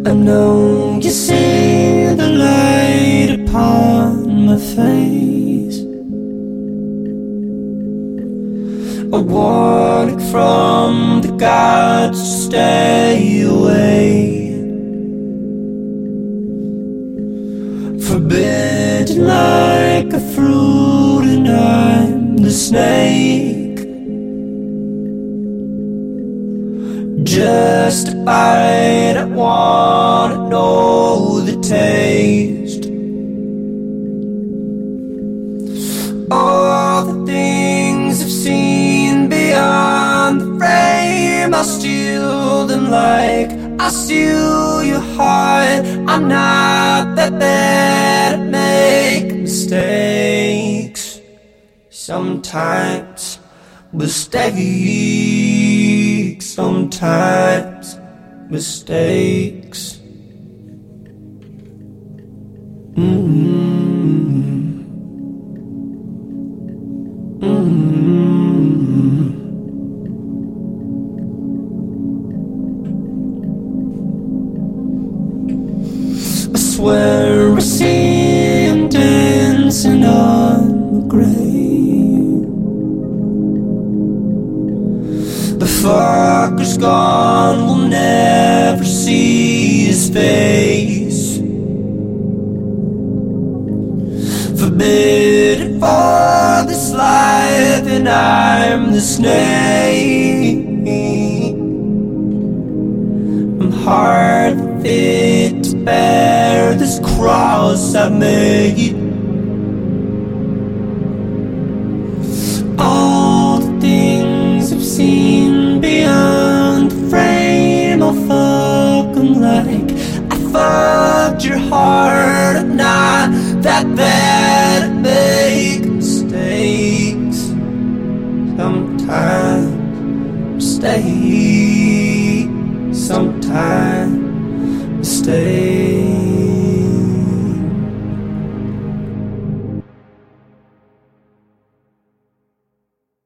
I know you see the light upon my face. I want it from the gods to stay away. Forbidden like a fruit and I'm the snake. Just a bite, I wanna know the taste. All the things I've seen beyond the frame, I'll steal them like I steal your heart. I'm not that bad at making mistakes. Sometimes mistakes, sometimes mistakes. I swear I see him dancing on the grave. The fucker's gone, we'll never see his face. Forbidden for this life, and I'm the snake. I'm hard fit to bear this cross I've made. All the things I've seen beyond the frame, I'll fuck 'em like I fucked your heart. I'm not that bad at making mistakes. Sometimes mistakes, sometimes mistakes.